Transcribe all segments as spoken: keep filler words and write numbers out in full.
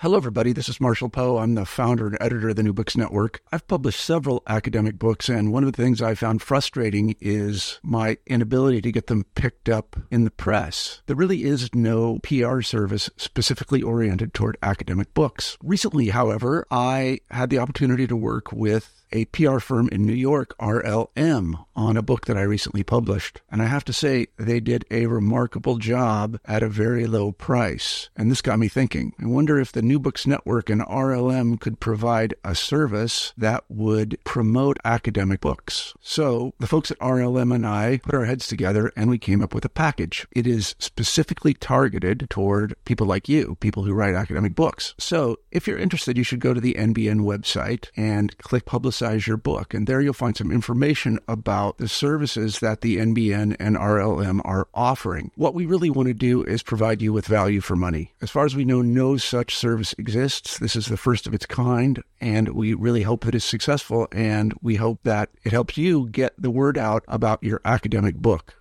Hello, everybody. This is Marshall Poe. I'm the founder and editor of the New Books Network. I've published several academic books, and one of the things I found frustrating is my inability to get them picked up in the press. There really is no P R service specifically oriented toward academic books. Recently, however, I had the opportunity to work with a P R firm in New York, R L M, on a book that I recently published. And I have to say, they did a remarkable job at a very low price. And this got me thinking. I wonder if the New Books Network and R L M could provide a service that would promote academic books. So the folks at R L M and I put our heads together and we came up with a package. It is specifically targeted toward people like you, people who write academic books. So if you're interested, you should go to the N B N website and click Publicize your book. And there you'll find some information about the services that the N B N and R L M are offering. What we really want to do is provide you with value for money. As far as we know, no such service exists. This is the first of its kind, and we really hope that it's successful, and we hope that it helps you get the word out about your academic book.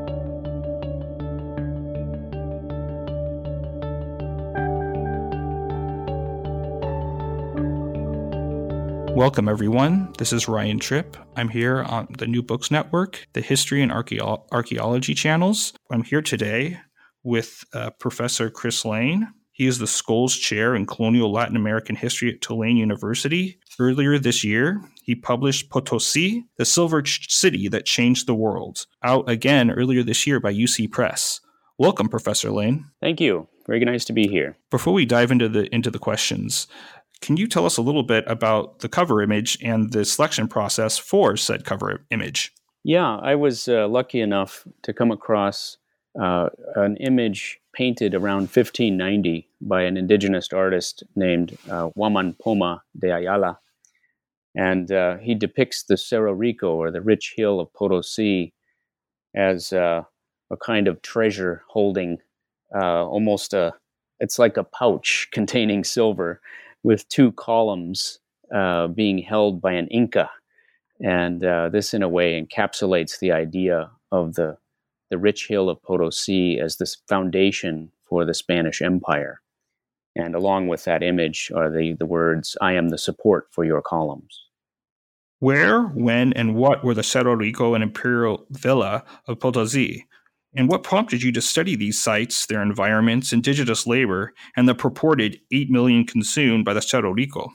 Welcome, everyone. This is Ryan Tripp. I'm here on the New Books Network, the History and Archaeo- Archaeology channels. I'm here today with uh, Professor Chris Lane. He is the Scholes Chair in Colonial Latin American History at Tulane University. Earlier this year, he published Potosi, the Silver Ch- City That Changed the World, out again earlier this year by U C Press. Welcome, Professor Lane. Thank you. Very nice to be here. Before we dive into the into the questions, can you tell us a little bit about the cover image and the selection process for said cover image? Yeah, I was uh, lucky enough to come across uh, an image painted around fifteen ninety by an indigenous artist named uh, Huaman Poma de Ayala. And uh, he depicts the Cerro Rico, or the rich hill of Potosi, as uh, a kind of treasure holding uh, almost a, it's like a pouch containing silver, with two columns uh, being held by an Inca. And uh, this, in a way, encapsulates the idea of the, the rich hill of Potosi as this foundation for the Spanish Empire. And along with that image are the, the words, "I am the support for your columns." Where, when, and what were the Cerro Rico and Imperial Villa of Potosi? And what prompted you to study these sites, their environments, indigenous labor, and the purported eight million consumed by the Cerro Rico?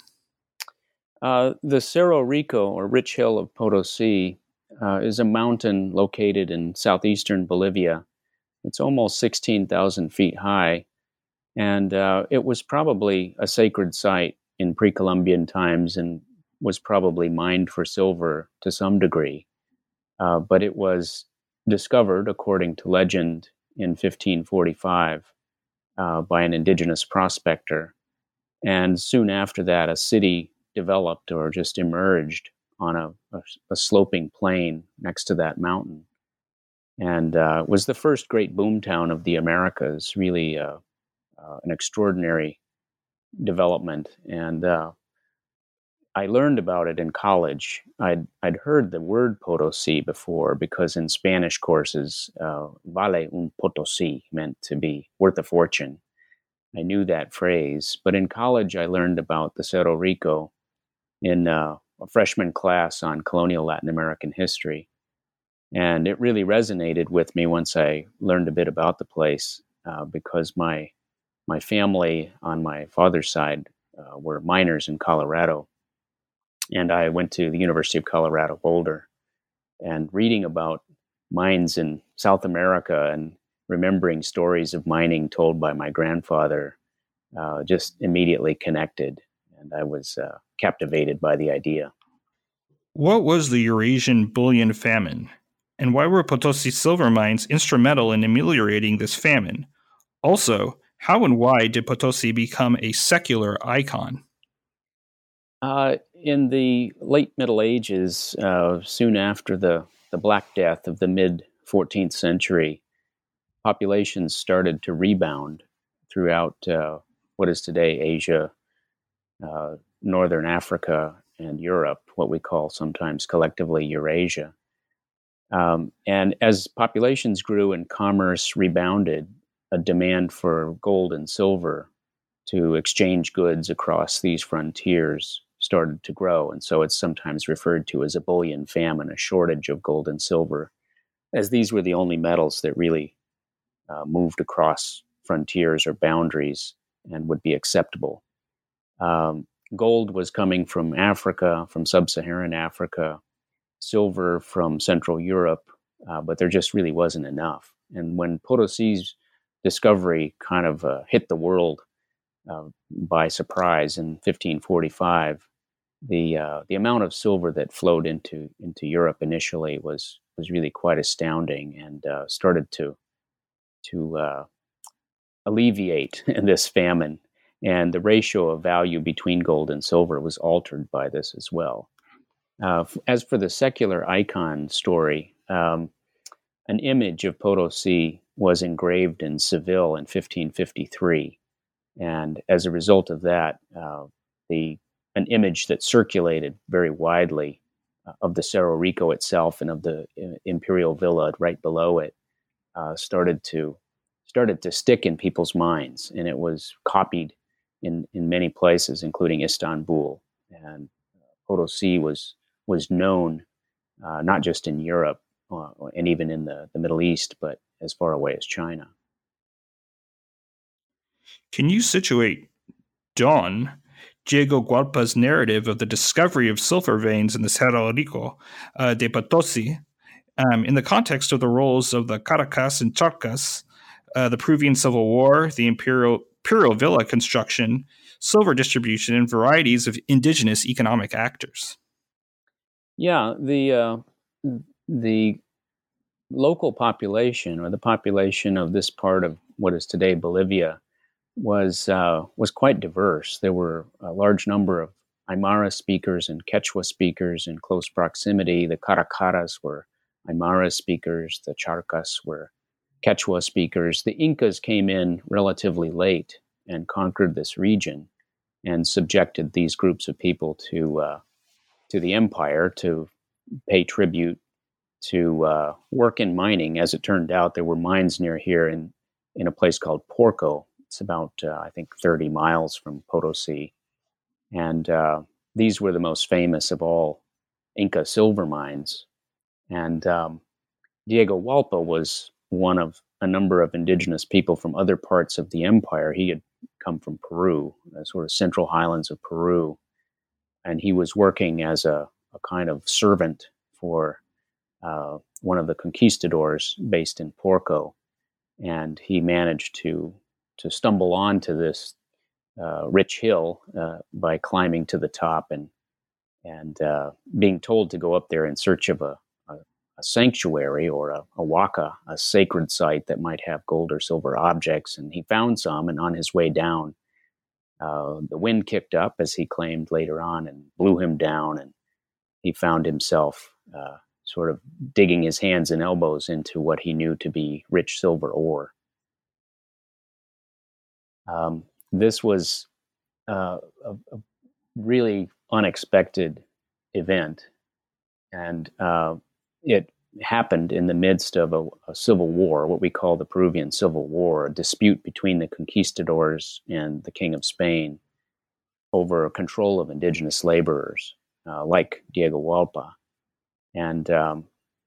Uh, the Cerro Rico, or Rich Hill of Potosi, uh, is a mountain located in southeastern Bolivia. It's almost sixteen thousand feet high, and uh, it was probably a sacred site in pre-Columbian times and was probably mined for silver to some degree. Uh, but it was discovered, according to legend, in fifteen forty-five uh, by an indigenous prospector. And soon after that, a city developed or just emerged on a, a, a sloping plain next to that mountain. And uh, was the first great boomtown of the Americas, really uh, uh, an extraordinary development. And uh, I learned about it in college. I'd, I'd heard the word Potosi before because in Spanish courses, uh, vale un Potosi meant to be worth a fortune. I knew that phrase. But in college, I learned about the Cerro Rico in uh, a freshman class on colonial Latin American history. And it really resonated with me once I learned a bit about the place uh, because my, my family on my father's side uh, were miners in Colorado. And I went to the University of Colorado Boulder, and reading about mines in South America and remembering stories of mining told by my grandfather uh, just immediately connected. And I was uh, captivated by the idea. What was the Eurasian bullion famine? And why were Potosi silver mines instrumental in ameliorating this famine? Also, how and why did Potosi become a secular icon? Uh, in the late Middle Ages, uh, soon after the, the Black Death of the mid-fourteenth century, populations started to rebound throughout uh, what is today Asia, uh, Northern Africa, and Europe, what we call sometimes collectively Eurasia. Um, and as populations grew and commerce rebounded, a demand for gold and silver to exchange goods across these frontiers started to grow. And so it's sometimes referred to as a bullion famine, a shortage of gold and silver, as these were the only metals that really uh, moved across frontiers or boundaries and would be acceptable. Um, gold was coming from Africa, from sub-Saharan Africa, silver from Central Europe, uh, but there just really wasn't enough. And when Potosi's discovery kind of uh, hit the world uh, by surprise in fifteen forty-five, the uh, the amount of silver that flowed into into Europe initially was was really quite astounding, and uh, started to to uh, alleviate this famine. And the ratio of value between gold and silver was altered by this as well. Uh, as for the secular icon story, um, an image of Potosi was engraved in Seville in fifteen fifty-three. And as a result of that, uh, the an image that circulated very widely uh, of the Cerro Rico itself and of the uh, imperial villa right below it uh, started to started to stick in people's minds, and it was copied in, in many places, including Istanbul. And Potosi was was known uh, not just in Europe uh, and even in the, the Middle East, but as far away as China. Can you situate Don Diego Gualpa's narrative of the discovery of silver veins in the Cerro Rico uh, de Potosi um, in the context of the roles of the Caracas and Charcas, uh, the Peruvian Civil War, the imperial imperial villa construction, silver distribution, and varieties of indigenous economic actors? Yeah, the uh, the local population, or the population of this part of what is today Bolivia, was uh, was quite diverse. There were a large number of Aymara speakers and Quechua speakers in close proximity. The Caracaras were Aymara speakers. The Charcas were Quechua speakers. The Incas came in relatively late and conquered this region and subjected these groups of people to uh, to the empire, to pay tribute, to uh, work in mining. As it turned out, there were mines near here in, in a place called Porco. It's about, uh, I think, thirty miles from Potosi. And uh, these were the most famous of all Inca silver mines. And um, Diego Hualpa was one of a number of indigenous people from other parts of the empire. He had come from Peru, the sort of central highlands of Peru. And he was working as a, a kind of servant for uh, one of the conquistadors based in Porco. And he managed to to stumble onto this uh, rich hill uh, by climbing to the top and and uh, being told to go up there in search of a, a, a sanctuary or a, a waka, a sacred site that might have gold or silver objects. And he found some, and on his way down, uh, the wind kicked up, as he claimed later on, and blew him down, and he found himself uh, sort of digging his hands and elbows into what he knew to be rich silver ore. Um, this was uh, a, a really unexpected event, and uh, it happened in the midst of a, a civil war, what we call the Peruvian Civil War, a dispute between the conquistadors and the King of Spain over control of indigenous laborers, uh, like Diego Hualpa. And um,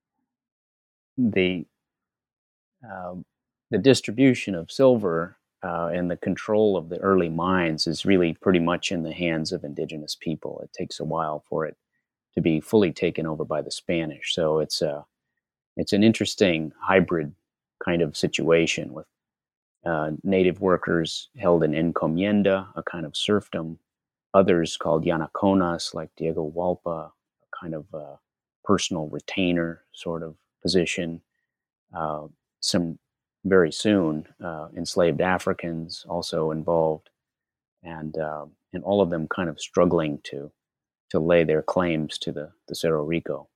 the uh, the distribution of silver uh, and the control of the early mines is really pretty much in the hands of indigenous people. It takes a while for it to be fully taken over by the Spanish. So it's a it's an interesting hybrid kind of situation with uh, native workers held in encomienda, a kind of serfdom, others called llanaconas, like Diego Hualpa, a kind of uh, personal retainer sort of position. Uh, some very soon uh, enslaved Africans also involved, and uh, and all of them kind of struggling to to lay their claims to the, the Cerro Rico.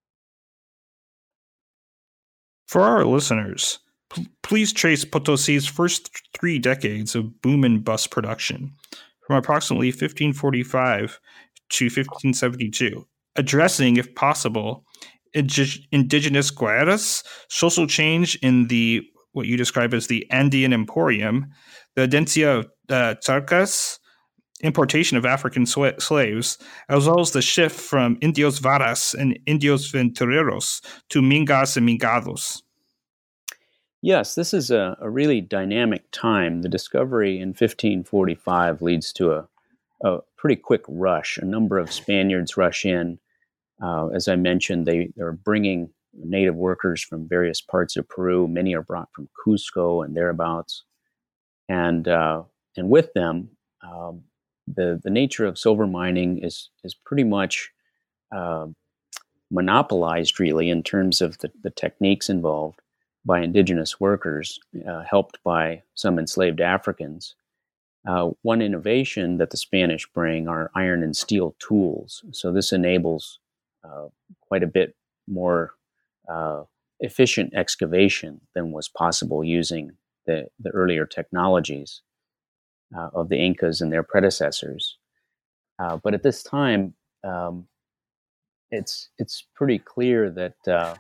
For our listeners, p- please trace Potosi's first th- three decades of boom and bust production, from approximately fifteen forty-five to fifteen seventy-two, addressing, if possible, indi- indigenous guerras, social change in the what you describe as the Andean Emporium, the Audiencia uh, Charcas, importation of African sw- slaves, as well as the shift from Indios Varas and Indios Ventureros to Mingas and Mingados. Yes, this is a, a really dynamic time. The discovery in fifteen forty-five leads to a, a pretty quick rush. A number of Spaniards rush in. Uh, as I mentioned, they, they're bringing native workers from various parts of Peru. Many are brought from Cusco and thereabouts. And uh, and with them, um, the, the nature of silver mining is, is pretty much uh, monopolized, really, in terms of the, the techniques involved by indigenous workers, uh, helped by some enslaved Africans. Uh, one innovation that the Spanish bring are iron and steel tools. So this enables uh, quite a bit more uh, efficient excavation than was possible using the, the earlier technologies uh, of the Incas and their predecessors. Uh, but at this time, um, it's it's pretty clear that uh,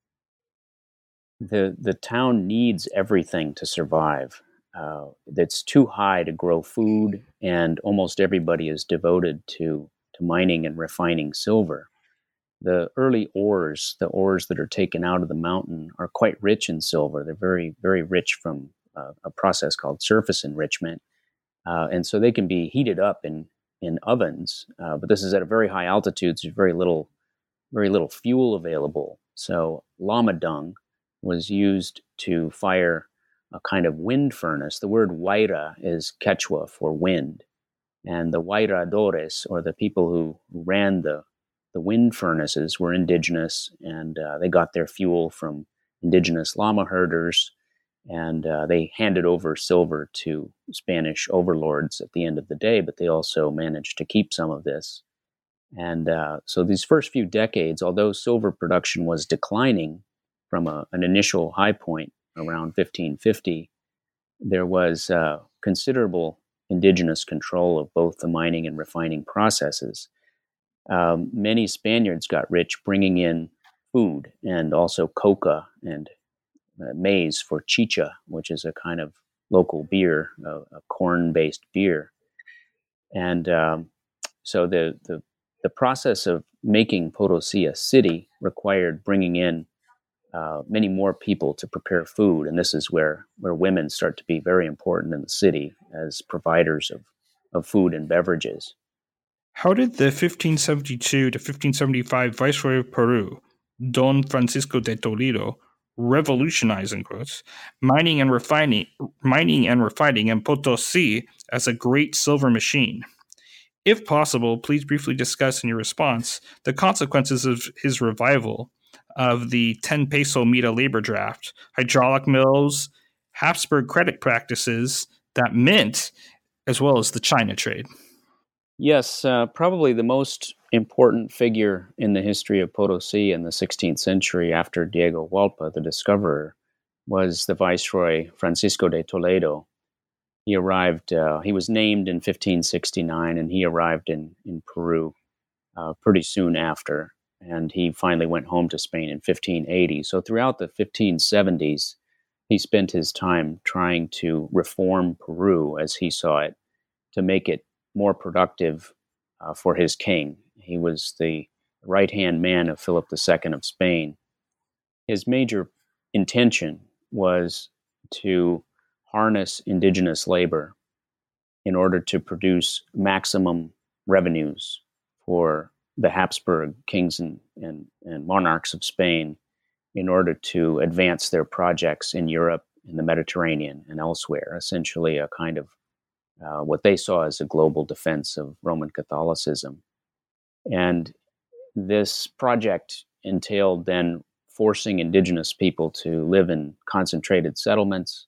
the the town needs everything to survive. Uh, it's too high to grow food, and almost everybody is devoted to to mining and refining silver. The early ores, the ores that are taken out of the mountain, are quite rich in silver. They're very very rich from uh, a process called surface enrichment, uh, and so they can be heated up in in ovens. Uh, but this is at a very high altitude, so there's very little very little fuel available. So llama dung was used to fire a kind of wind furnace. The word huayra is Quechua for wind. And the huayradores, or the people who ran the, the wind furnaces, were indigenous, and uh, they got their fuel from indigenous llama herders, and uh, they handed over silver to Spanish overlords at the end of the day, but they also managed to keep some of this. And uh, so these first few decades, although silver production was declining from a, an initial high point around fifteen fifty, there was uh, considerable indigenous control of both the mining and refining processes. Um, many Spaniards got rich bringing in food and also coca and uh, maize for chicha, which is a kind of local beer, a, a corn-based beer. And um, so the, the the process of making Potosi a city required bringing in uh, many more people to prepare food, and this is where where women start to be very important in the city as providers of, of food and beverages. How did the fifteen seventy-two to fifteen seventy-five Viceroy of Peru, Don Francisco de Toledo, revolutionize, in quotes, mining and refining, mining and refining in Potosi as a great silver machine? If possible, please briefly discuss in your response the consequences of his revival of the ten peso mita labor draft, hydraulic mills, Habsburg credit practices, that mint, as well as the China trade. Yes, uh, probably the most important figure in the history of Potosi in the sixteenth century after Diego Hualpa, the discoverer, was the Viceroy Francisco de Toledo. He arrived, uh, he was named in fifteen sixty-nine, and he arrived in, in Peru uh, pretty soon after. And he finally went home to Spain in fifteen eighty. So throughout the fifteen seventies, he spent his time trying to reform Peru as he saw it, to make it more productive uh, for his king. He was the right-hand man of Philip the Second of Spain. His major intention was to harness indigenous labor in order to produce maximum revenues for the Habsburg kings and, and, and monarchs of Spain in order to advance their projects in Europe, in the Mediterranean, and elsewhere, essentially a kind of uh, what they saw as a global defense of Roman Catholicism. And this project entailed then forcing indigenous people to live in concentrated settlements,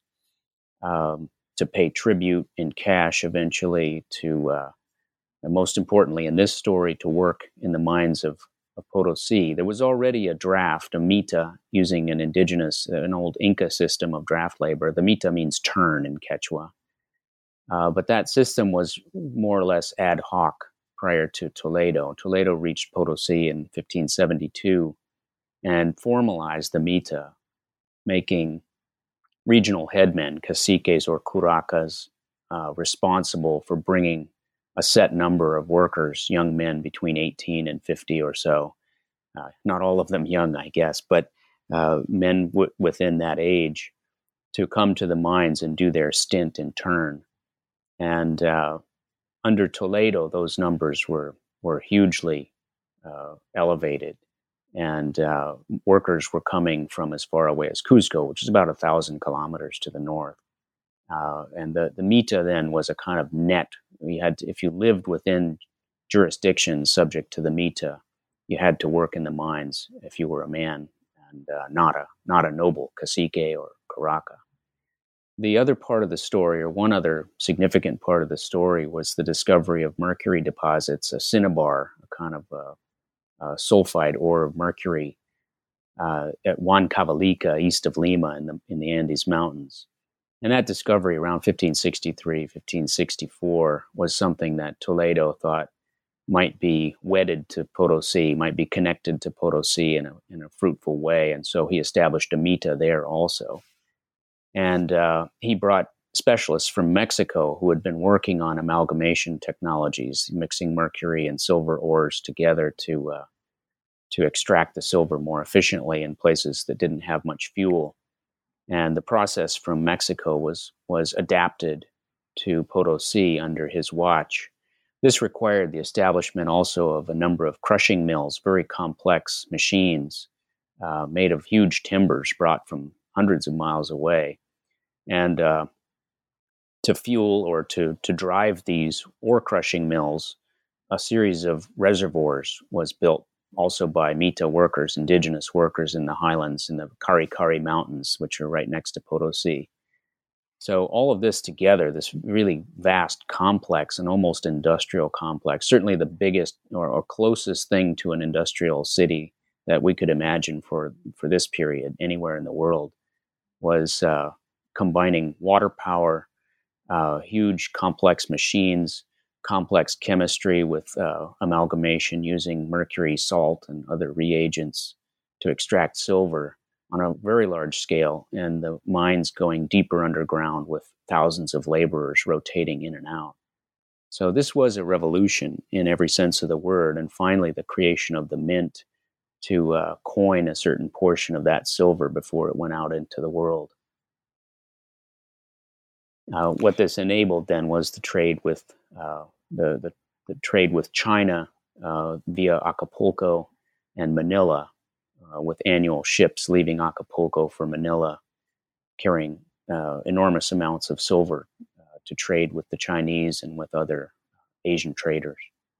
um, to pay tribute in cash eventually, to, uh, and most importantly in this story, to work in the mines of, of Potosi. There was already a draft, a mita, using an indigenous, uh, an old Inca system of draft labor. The mita means turn in Quechua. Uh, but that system was more or less ad hoc prior to Toledo. Toledo reached Potosi in fifteen seventy-two and formalized the mita, making regional headmen, caciques or curacas, uh, responsible for bringing a set number of workers, young men between eighteen and fifty or so. Uh, not all of them young, I guess, but uh, men w- within that age to come to the mines and do their stint in turn. And uh, under Toledo, those numbers were, were hugely uh, elevated. And uh, workers were coming from as far away as Cuzco, which is about a thousand kilometers to the north. Uh, and the, the mita then was a kind of net. You had to, if you lived within jurisdictions subject to the mita, you had to work in the mines if you were a man and uh, not a not a noble, cacique or caraca. The other part of the story, or one other significant part of the story, was the discovery of mercury deposits, a cinnabar, a kind of uh, uh, sulfide ore of mercury uh, at Huancavelica, east of Lima in the in the Andes Mountains. And that discovery around fifteen sixty-three, fifteen sixty-four was something that Toledo thought might be wedded to Potosi, might be connected to Potosi in a, in a fruitful way. And so he established a mita there also. And uh, he brought specialists from Mexico who had been working on amalgamation technologies, mixing mercury and silver ores together to uh, to extract the silver more efficiently in places that didn't have much fuel. And the process from Mexico was was adapted to Potosi under his watch. This required the establishment also of a number of crushing mills, very complex machines uh, made of huge timbers brought from hundreds of miles away. And uh, to fuel or to, to drive these ore crushing mills, a series of reservoirs was built also by Mita workers, indigenous workers in the highlands, in the Cari Cari Mountains, which are right next to Potosi. So all of this together, this really vast, complex, and almost industrial complex, certainly the biggest or, or closest thing to an industrial city that we could imagine for, for this period anywhere in the world, was uh, combining water power, uh, huge complex machines, complex chemistry with uh, amalgamation using mercury, salt, and other reagents to extract silver on a very large scale, and the mines going deeper underground with thousands of laborers rotating in and out. So this was a revolution in every sense of the word, and finally the creation of the mint to uh, coin a certain portion of that silver before it went out into the world. Uh, what this enabled then was the trade with uh, the, the the trade with China uh, via Acapulco and Manila, uh, with annual ships leaving Acapulco for Manila, carrying uh, enormous amounts of silver uh, to trade with the Chinese and with other Asian traders.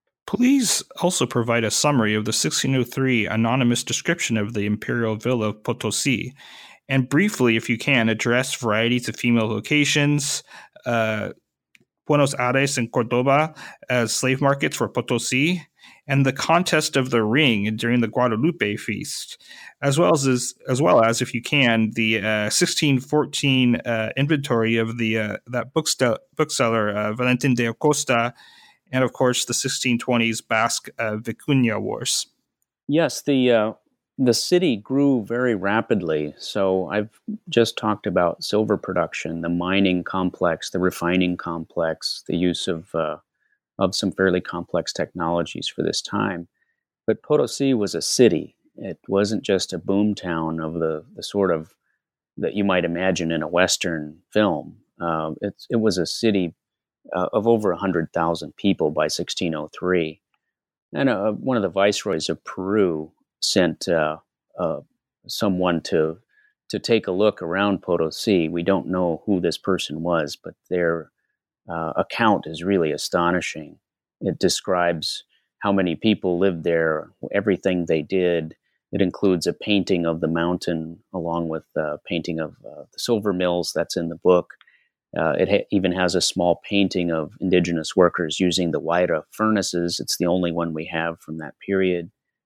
Please also provide a summary of the sixteen oh three anonymous description of the imperial villa of Potosi. And briefly, if you can, address varieties of female vocations, uh, Buenos Aires and Cordoba as slave markets for Potosi, and the contest of the ring during the Guadalupe feast, as well as, as, as, well as if you can, the uh, sixteen fourteen uh, inventory of the uh, that bookst- bookseller, uh, Valentin de Acosta, and of course the sixteen twenties Basque uh, Vicuña Wars. Yes, the uh, the city grew very rapidly. So I've just talked about silver production, the mining complex, the refining complex, the use of uh, of some fairly complex technologies for this time. But Potosi was a city. It wasn't just a boom town of the, the sort of that you might imagine in a Western film. Uh, it, it was a city uh, of over one hundred thousand people by sixteen oh three. And uh, one of the viceroys of Peru sent uh, uh, someone to to take a look around Potosi. We don't know who this person was, but their uh, account is really astonishing. It describes how many people lived there, everything they did. It includes a painting of the mountain along with a painting of uh, the silver mills that's in the book. Uh, it ha- even has a small painting of indigenous workers using the Huayra furnaces. It's the only one we have from that period.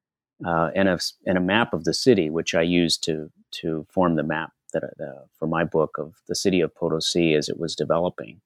Uh, and, a, and a map of the city, which I used to to form the map that uh, for my book of the city of Potosi as it was developing.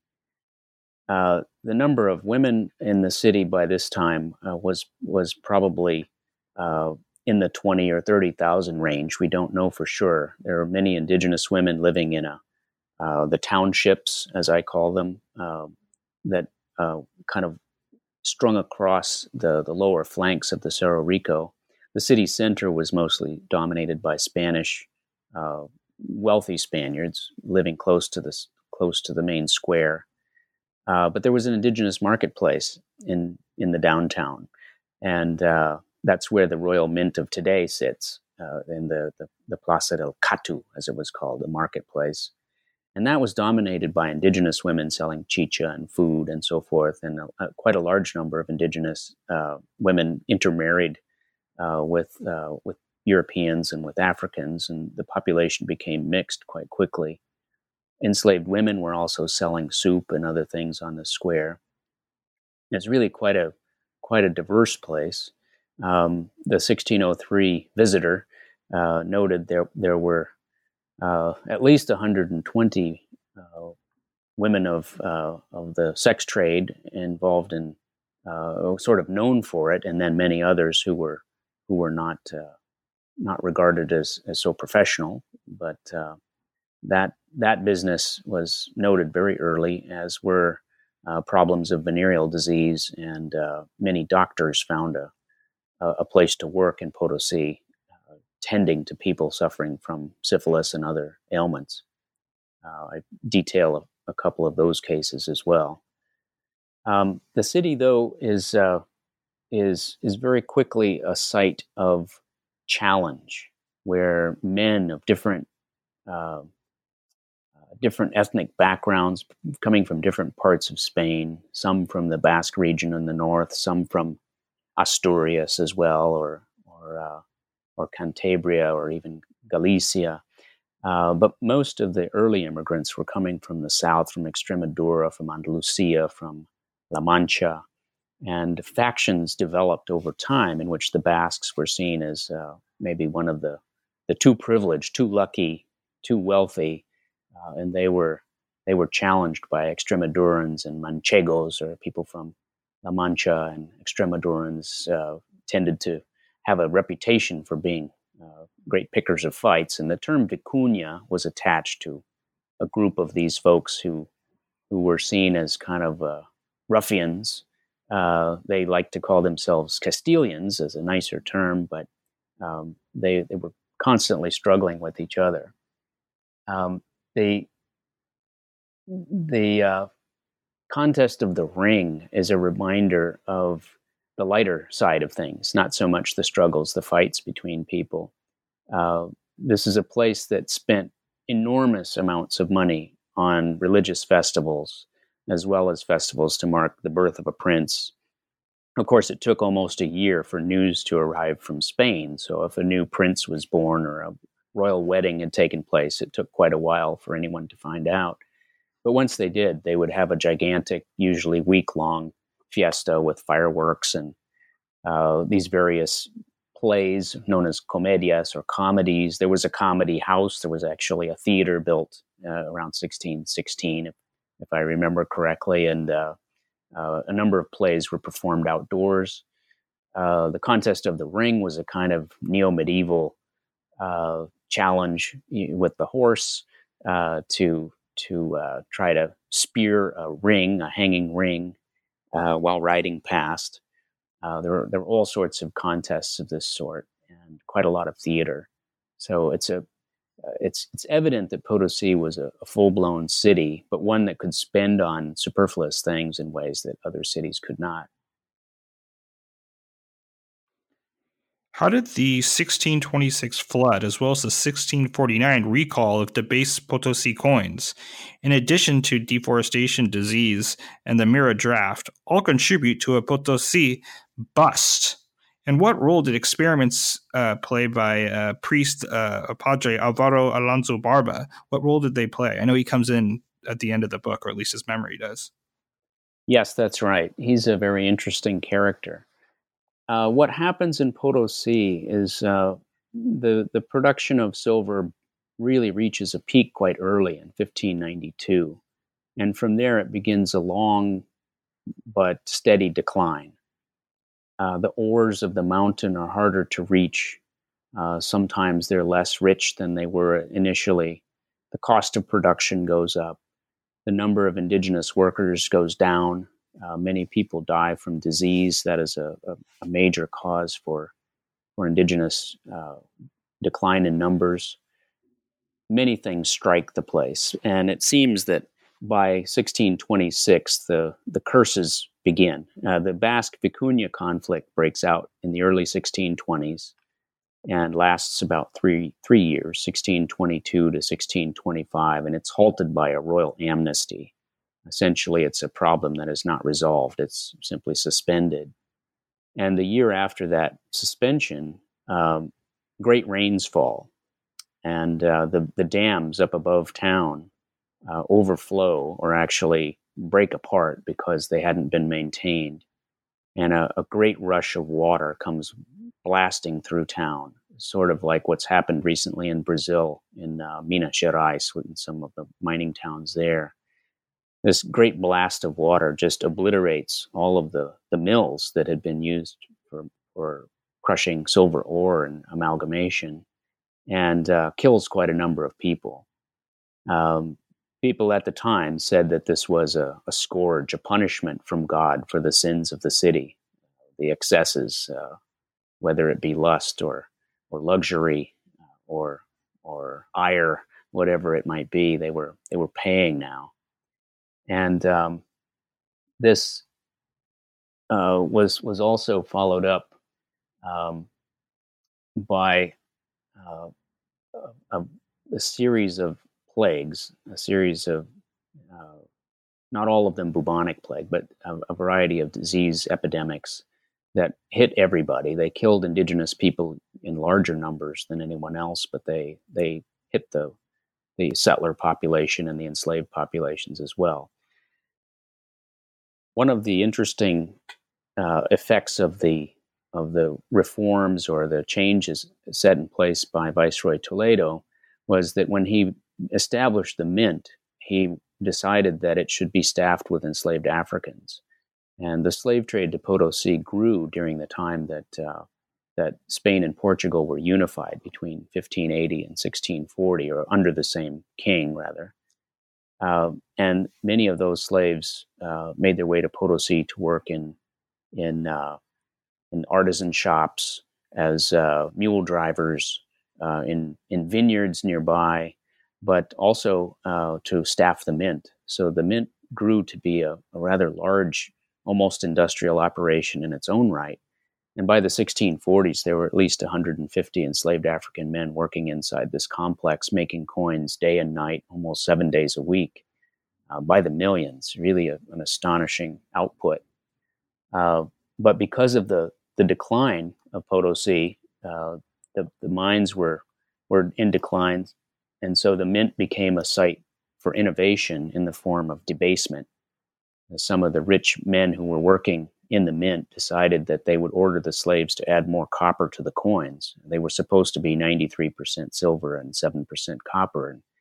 Uh, the number of women in the city by this time uh, was was probably uh, in the twenty or thirty thousand range. We don't know for sure. There are many indigenous women living in a Uh, the townships, as I call them, uh, that uh, kind of strung across the, the lower flanks of the Cerro Rico. The city center was mostly dominated by Spanish, uh, wealthy Spaniards living close to the close to the main square. Uh, but there was an indigenous marketplace in in the downtown, and uh, that's where the Royal Mint of today sits, uh, in the, the the Plaza del Catu, as it was called, the marketplace. And that was dominated by indigenous women selling chicha and food and so forth, and a, a, quite a large number of indigenous uh, women intermarried uh, with uh, with Europeans and with Africans, and the population became mixed quite quickly. Enslaved women were also selling soup and other things on the square. It's really quite a quite a diverse place. Um, the sixteen oh three visitor uh, noted there there were uh, at least one hundred twenty uh, women of uh, of the sex trade involved in, uh, sort of known for it, and then many others who were who were not uh, not regarded as as so professional, but uh, that that business was noted very early, as were uh, problems of venereal disease, and uh, many doctors found a a place to work in Potosi, uh, tending to people suffering from syphilis and other ailments. Uh, I detail a, a couple of those cases as well. Um, the city, though, is uh, is is very quickly a site of challenge, where men of different uh, different ethnic backgrounds, coming from different parts of Spain, some from the Basque region in the north, some from Asturias as well, or or uh, or Cantabria, or even Galicia. Uh, but most of the early immigrants were coming from the south, from Extremadura, from Andalusia, from La Mancha, and factions developed over time in which the Basques were seen as uh, maybe one of the the too privileged, too lucky, too wealthy. Uh, and they were they were challenged by Extremadurans and Manchegos, or people from La Mancha, and Extremadurans uh, tended to have a reputation for being uh, great pickers of fights. And the term vicuña was attached to a group of these folks who who were seen as kind of uh, ruffians. Uh, they liked to call themselves Castilians as a nicer term, but um, they they were constantly struggling with each other. Um, The the uh, contest of the ring is a reminder of the lighter side of things, not so much the struggles, the fights between people. Uh, this is a place that spent enormous amounts of money on religious festivals, as well as festivals to mark the birth of a prince. Of course, it took almost a year for news to arrive from Spain. So if a new prince was born, or a royal wedding had taken place, it took quite a while for anyone to find out. But once they did, they would have a gigantic, usually week-long fiesta with fireworks and uh, these various plays known as comedias, or comedies. There was a comedy house. There was actually a theater built uh, around sixteen sixteen, if, if I remember correctly, and uh, uh, a number of plays were performed outdoors. Uh, the contest of the ring was a kind of neo-medieval uh, challenge with the horse uh, to to uh, try to spear a ring, a hanging ring, uh, while riding past. Uh, there, were, there were all sorts of contests of this sort, and quite a lot of theater. So it's a uh, it's it's evident that Potosi was a, a full-blown city, but one that could spend on superfluous things in ways that other cities could not. How did the sixteen twenty-six flood, as well as the sixteen forty-nine recall of debased Potosi coins, in addition to deforestation, disease, and the Mira draft, all contribute to a Potosi bust? And what role did experiments uh, play by uh, priest uh, Padre Alvaro Alonso Barba? What role did they play? I know he comes in at the end of the book, or at least his memory does. Yes, that's right. He's a very interesting character. Uh, what happens in Potosi is uh, the the production of silver really reaches a peak quite early in fifteen ninety-two, and from there it begins a long but steady decline. Uh, the ores of the mountain are harder to reach. Uh, sometimes they're less rich than they were initially. The cost of production goes up. the number of indigenous workers goes down. Uh, many people die from disease. That is a, a, a major cause for, for indigenous uh, decline in numbers. Many things strike the place. And it seems that by sixteen twenty-six, the, the curses begin. Uh, the Basque-Vicuña conflict breaks out in the early sixteen twenties and lasts about three, three years, sixteen twenty-two to sixteen twenty-five, and it's halted by a royal amnesty. Essentially, it's a problem that is not resolved. It's simply suspended. And the year after that suspension, um, great rains fall, and uh, the, the dams up above town uh, overflow or actually break apart because they hadn't been maintained. And a, a great rush of water comes blasting through town, sort of like what's happened recently in Brazil, in uh, Minas Gerais, in some of the mining towns there. This great blast of water just obliterates all of the, the mills that had been used for, for crushing silver ore and amalgamation, and uh, kills quite a number of people. Um, people at the time said that this was a, a scourge, a punishment from God for the sins of the city, the excesses, uh, whether it be lust or or luxury or or ire, whatever it might be. They were they were paying now. And um, this uh, was was also followed up um, by uh, a, a series of plagues, a series of, uh, not all of them bubonic plague, but a, a variety of disease epidemics that hit everybody. They killed indigenous people in larger numbers than anyone else, but they they hit the the settler population and the enslaved populations as well. One of the interesting uh, effects of the of the reforms or the changes set in place by Viceroy Toledo was that when he established the mint, he decided that it should be staffed with enslaved Africans. And the slave trade to Potosi grew during the time that uh, that Spain and Portugal were unified between fifteen eighty and sixteen forty, or under the same king, rather. Uh, and many of those slaves uh, made their way to Potosi to work in in uh, in artisan shops, as uh, mule drivers, uh, in in vineyards nearby, but also uh, to staff the mint. So the mint grew to be a, a rather large, almost industrial operation in its own right. And by the sixteen forties, there were at least one hundred fifty enslaved African men working inside this complex, making coins day and night, almost seven days a week, uh, by the millions. Really a, an astonishing output. Uh, but because of the, the decline of Potosi, uh, the, the mines were, were in decline, and so the mint became a site for innovation in the form of debasement. Some of the rich men who were working in the mint decided that they would order the slaves to add more copper to the coins. They were supposed to be ninety-three percent silver and seven percent copper. And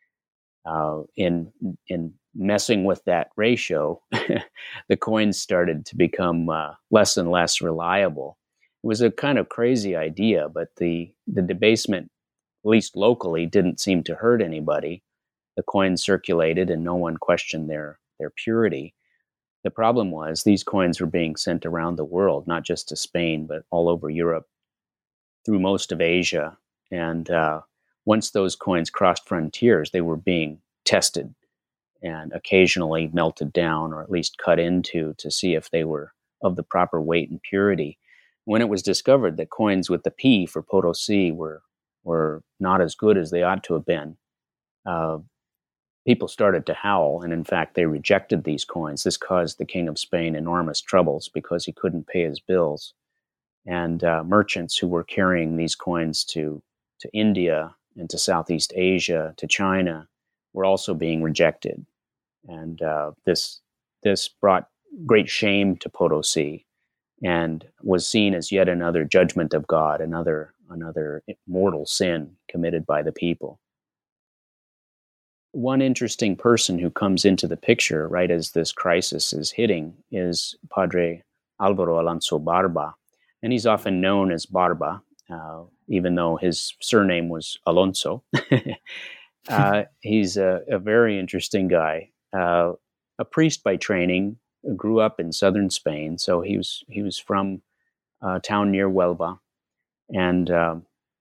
uh, in in messing with that ratio, the coins started to become uh, less and less reliable. It was a kind of crazy idea, but the, the debasement, at least locally, didn't seem to hurt anybody. The coins circulated and no one questioned their, their purity. The problem was these coins were being sent around the world, not just to Spain, but all over Europe, through most of Asia. And uh, once those coins crossed frontiers, they were being tested and occasionally melted down, or at least cut into, to see if they were of the proper weight and purity. When it was discovered that coins with the P for Potosi were, were not as good as they ought to have been, uh, people started to howl, and in fact, they rejected these coins. This caused the King of Spain enormous troubles because he couldn't pay his bills. And uh, merchants who were carrying these coins to, to India and to Southeast Asia, to China, were also being rejected. And uh, this, this brought great shame to Potosi and was seen as yet another judgment of God, another, another mortal sin committed by the people. One interesting person who comes into the picture right as this crisis is hitting is Padre Alvaro Alonso Barba. And he's often known as Barba, uh, even though his surname was Alonso. uh, he's a, a very interesting guy. uh, a priest by training, grew up in southern Spain. So he was he was from a town near Huelva, and uh,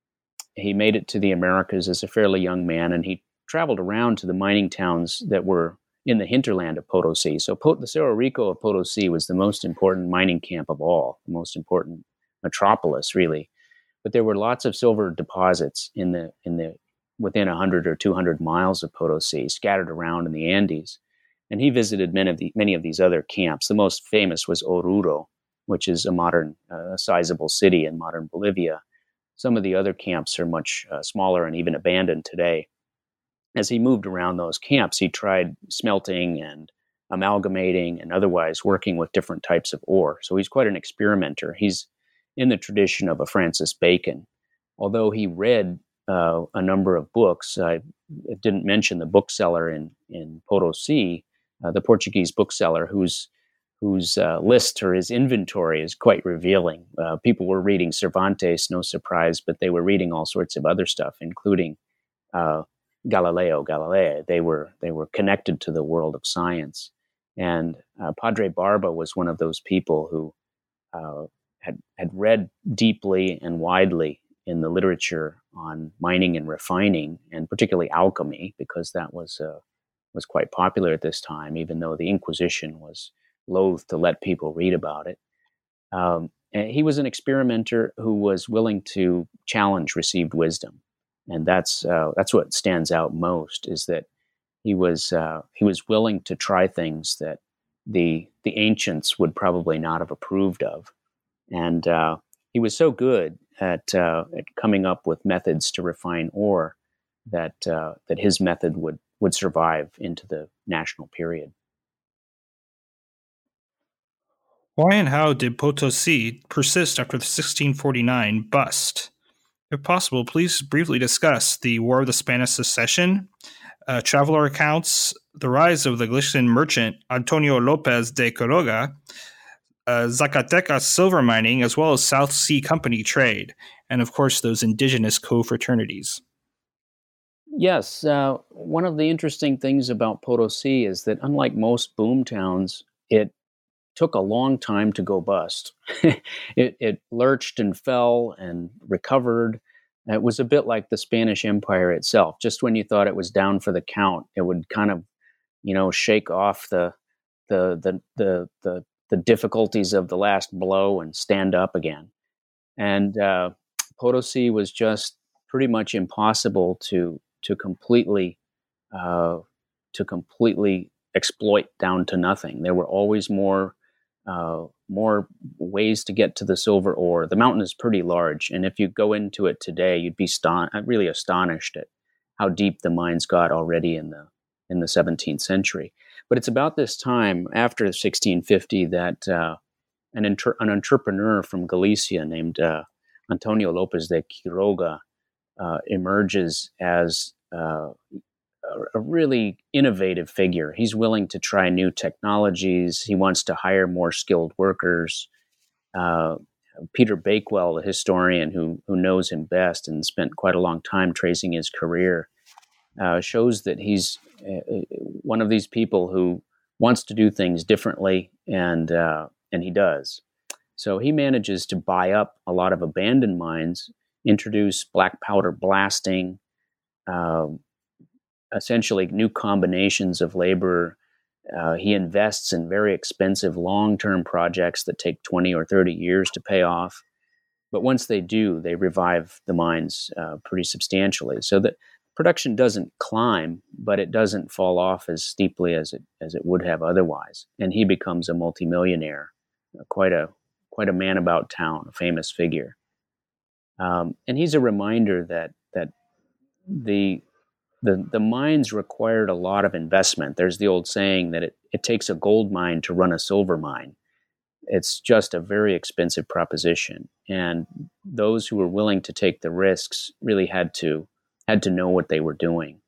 he made it to the Americas as a fairly young man, and he traveled around to the mining towns that were in the hinterland of Potosi. So po- the Cerro Rico of Potosi was the most important mining camp of all, the most important metropolis, really. But there were lots of silver deposits in the in the within one hundred or two hundred miles of Potosi, scattered around in the Andes. And he visited many of the many of these other camps. The most famous was Oruro, which is a modern, uh, sizable city in modern Bolivia. Some of the other camps are much uh, smaller and even abandoned today. As he moved around those camps, he tried smelting and amalgamating and otherwise working with different types of ore. So he's quite an experimenter. He's in the tradition of a Francis Bacon. Although he read uh, a number of books, I didn't mention the bookseller in, in Potosi, uh, the Portuguese bookseller whose whose uh, list or his inventory is quite revealing. Uh, people were reading Cervantes, no surprise, but they were reading all sorts of other stuff, including uh, Galileo Galilei. They were they were connected to the world of science, and uh, Padre Barba was one of those people who uh, had had read deeply and widely in the literature on mining and refining, and particularly alchemy, because that was uh, was quite popular at this time, even though the Inquisition was loath to let people read about it. Um, and he was an experimenter who was willing to challenge received wisdom. And that's uh, that's what stands out most, is that he was uh, he was willing to try things that the the ancients would probably not have approved of, and uh, he was so good at uh, at coming up with methods to refine ore that uh, that his method would would survive into the national period. Why and how did Potosi persist after the sixteen forty-nine bust? If possible, please briefly discuss the War of the Spanish Succession, uh, traveler accounts, the rise of the Galician merchant Antonio Lopez de Quiroga, uh, Zacatecas silver mining, as well as South Sea Company trade, and of course those indigenous co-fraternities. Yes, uh, one of the interesting things about Potosi is that unlike most boom towns, it took a long time to go bust. it, it lurched and fell and recovered. It was a bit like the Spanish Empire itself. Just when you thought it was down for the count, it would kind of, you know, shake off the the the the the, the difficulties of the last blow and stand up again. And uh, Potosi was just pretty much impossible to to completely uh, to completely exploit down to nothing. There were always more. Uh, more ways to get to the silver ore. The mountain is pretty large, and if you go into it today, you'd be ston- really astonished at how deep the mines got already in the in the seventeenth century. But it's about this time, after sixteen fifty, that uh, an, inter- an entrepreneur from Galicia named uh, Antonio Lopez de Quiroga uh, emerges as uh, a really innovative figure. He's willing to try new technologies. He wants to hire more skilled workers. Uh, Peter Bakewell, the historian who who knows him best and spent quite a long time tracing his career, uh, shows that he's uh, one of these people who wants to do things differently, and uh, and he does. So he manages to buy up a lot of abandoned mines, introduce black powder blasting, uh, essentially new combinations of labor. Uh, he invests in very expensive long-term projects that take twenty or thirty years to pay off. But once they do, they revive the mines uh, pretty substantially. So that production doesn't climb, but it doesn't fall off as steeply as it as it would have otherwise. And he becomes a multimillionaire, uh, quite a quite a man about town, a famous figure. Um, and he's a reminder that that the The, the mines required a lot of investment. There's the old saying that it, it takes a gold mine to run a silver mine. It's just a very expensive proposition. And those who were willing to take the risks really had to had to know what they were doing.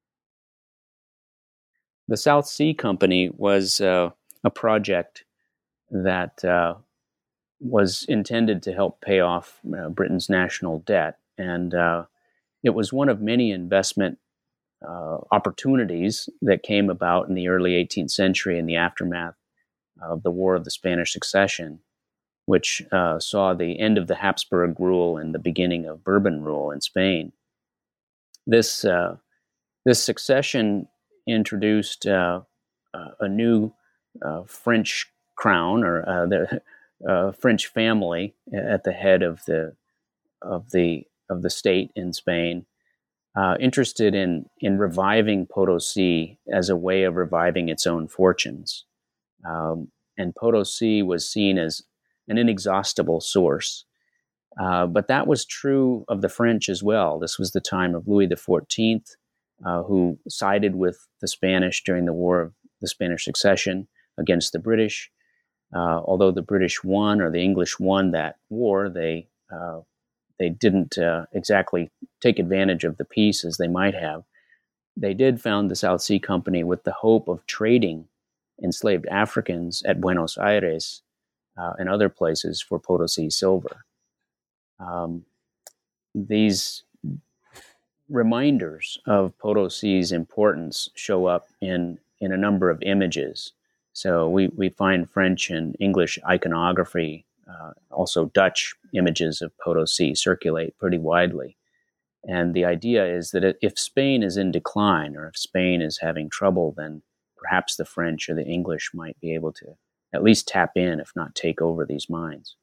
The South Sea Company was uh, a project that uh, was intended to help pay off uh, Britain's national debt. And uh, it was one of many investment uh, opportunities that came about in the early eighteenth century in the aftermath of the War of the Spanish Succession, which uh, saw the end of the Habsburg rule and the beginning of Bourbon rule in Spain. This uh, this succession introduced uh, uh, a new uh, French crown, or uh, the uh, French family at the head of the of the of the state in Spain, uh, interested in in reviving Potosi as a way of reviving its own fortunes. Um, and Potosi was seen as an inexhaustible source. Uh, but that was true of the French as well. This was the time of Louis the fourteenth, uh, who sided with the Spanish during the War of the Spanish Succession against the British. Uh, although the British won, or the English won that war, they uh, they didn't uh, exactly take advantage of the peace as they might have. They did found the South Sea Company with the hope of trading enslaved Africans at Buenos Aires uh, and other places for Potosi silver. Um, these reminders of Potosi's importance show up in, in a number of images. So we, we find French and English iconography, uh, also Dutch images of Potosi circulate pretty widely. And the idea is that if Spain is in decline, or if Spain is having trouble, then perhaps the French or the English might be able to at least tap in, if not take over these mines.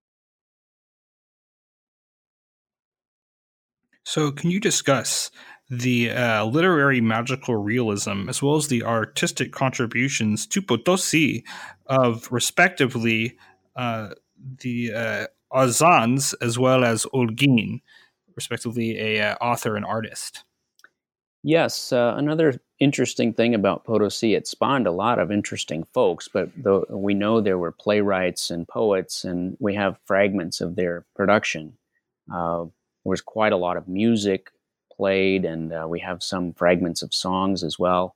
So can you discuss the uh, literary magical realism as well as the artistic contributions to Potosi of respectively uh, the uh, Azanz as well as Holguin, respectively a uh, author and artist? Yes, uh, another interesting thing about Potosi, it spawned a lot of interesting folks, but the, we know there were playwrights and poets, and we have fragments of their production. Uh, there was quite a lot of music played, and uh, we have some fragments of songs as well.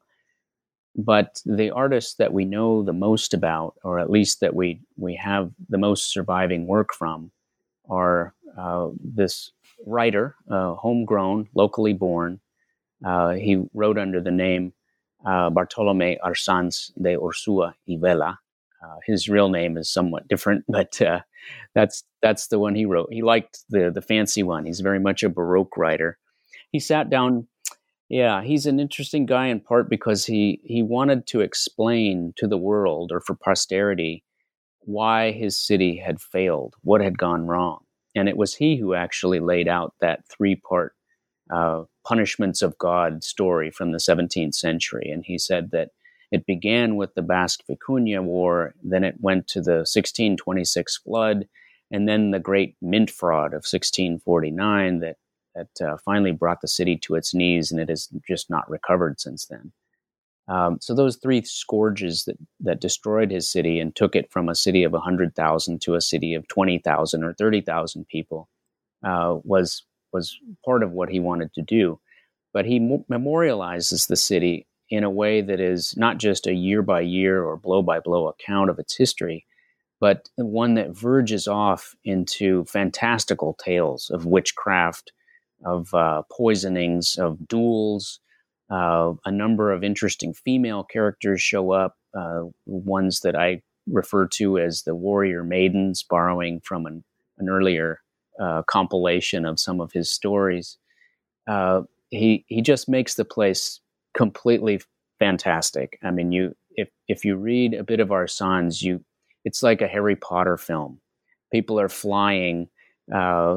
But the artists that we know the most about, or at least that we, we have the most surviving work from, are uh, this writer, uh, homegrown, locally born. Uh, he wrote under the name uh, Bartolome Arsanz de Ursua y Vela. Uh, his real name is somewhat different, but uh, that's that's the one he wrote. He liked the the fancy one. He's very much a Baroque writer. He sat down. Yeah, he's an interesting guy in part because he he wanted to explain to the world, or for posterity, why his city had failed, what had gone wrong, and it was he who actually laid out that three part uh, punishments of God story from the seventeenth century. And he said that it began with the Basque-Vicuña War, then it went to the sixteen twenty-six flood, and then the great mint fraud of sixteen forty-nine that, that uh, finally brought the city to its knees, and it has just not recovered since then. Um, so those three scourges that, that destroyed his city and took it from a city of one hundred thousand to a city of twenty thousand or thirty thousand people uh, was was part of what he wanted to do. But he mo- memorializes the city in a way that is not just a year-by-year or blow-by-blow account of its history, but one that verges off into fantastical tales of witchcraft, of uh, poisonings, of duels. Uh, a number of interesting female characters show up, uh, ones that I refer to as the warrior maidens, borrowing from an, an earlier uh, compilation of some of his stories. Uh, he he just makes the place completely fantastic. I mean, you if if you read a bit of Arsanz, you it's like a Harry Potter film. People are flying, uh,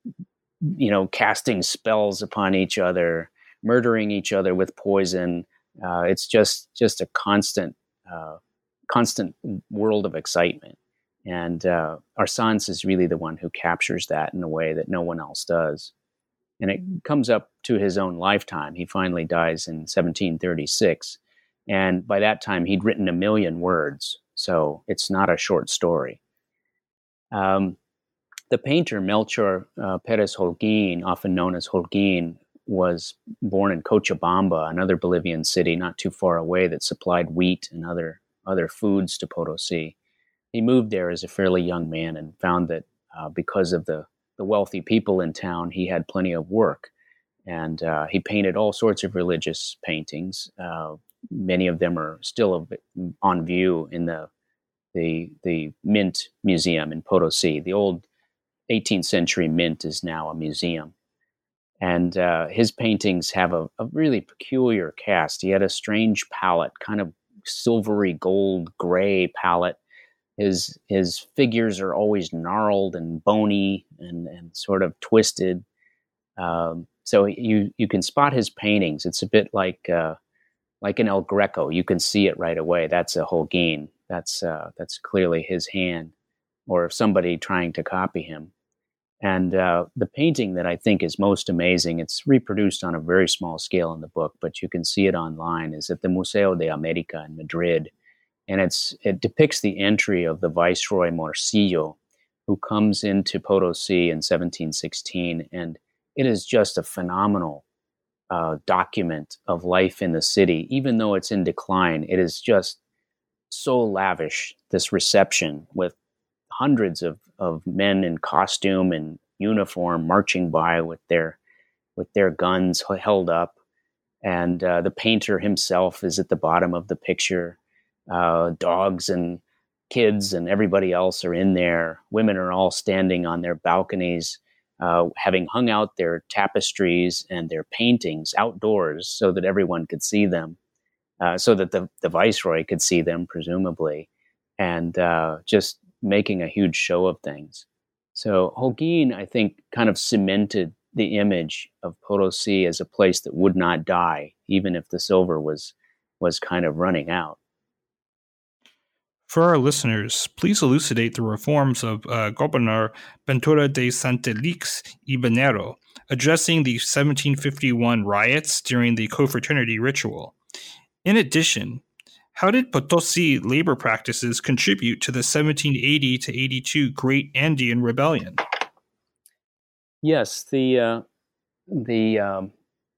you know, casting spells upon each other, murdering each other with poison. Uh, it's just just a constant uh, constant world of excitement. And uh, Arsanz is really the one who captures that in a way that no one else does. And it comes up to his own lifetime. He finally dies in seventeen thirty-six. And by that time, he'd written a million words. So it's not a short story. Um, the painter Melchor uh, Perez Holguin, often known as Holguin, was born in Cochabamba, another Bolivian city not too far away that supplied wheat and other, other foods to Potosi. He moved there as a fairly young man and found that uh, because of the, the wealthy people in town, he had plenty of work. And uh, he painted all sorts of religious paintings. Uh, many of them are still on view in the, the, the Mint Museum in Potosi. The old eighteenth century mint is now a museum. And uh, his paintings have a, a really peculiar cast. He had a strange palette, kind of silvery gold gray palette. His his figures are always gnarled and bony and, and sort of twisted. Um, so you you can spot his paintings. It's a bit like uh, like an El Greco. You can see it right away. That's a Holguin. That's uh, that's clearly his hand, or somebody trying to copy him. And uh, the painting that I think is most amazing, it's reproduced on a very small scale in the book, but you can see it online, is at the Museo de America in Madrid. And it's it depicts the entry of the Viceroy Morcillo, who comes into Potosi in seventeen sixteen. And it is just a phenomenal uh, document of life in the city. Even though it's in decline, it is just so lavish, this reception with hundreds of, of men in costume and uniform marching by with their with their guns held up. And uh, the painter himself is at the bottom of the picture. Uh, dogs and kids and everybody else are in there. Women are all standing on their balconies, uh, having hung out their tapestries and their paintings outdoors so that everyone could see them, uh, so that the, the viceroy could see them, presumably, and uh, just making a huge show of things. So Holguin, I think, kind of cemented the image of Potosi as a place that would not die, even if the silver was was kind of running out. For our listeners, please elucidate the reforms of uh, Governor Ventura de Santeliz y Banero, addressing the seventeen fifty-one riots during the confraternity ritual. In addition, how did Potosi labor practices contribute to the seventeen eighty to eighty-two Great Andean Rebellion? Yes, the uh, the um,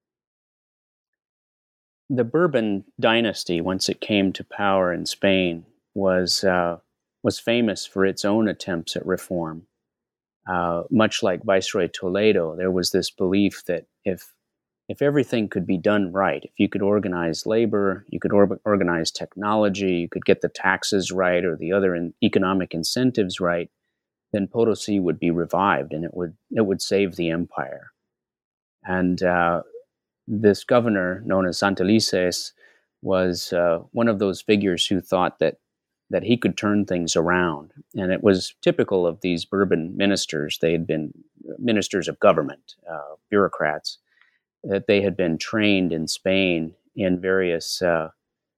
the Bourbon dynasty, once it came to power in Spain, was uh, was famous for its own attempts at reform. Uh, much like Viceroy Toledo, there was this belief that if if everything could be done right, if you could organize labor, you could or- organize technology, you could get the taxes right or the other in- economic incentives right, then Potosi would be revived and it would it would save the empire. And uh, this governor, known as Santelices, was uh, one of those figures who thought that that he could turn things around. And it was typical of these Bourbon ministers. They had been ministers of government, uh, bureaucrats, that they had been trained in Spain in various uh,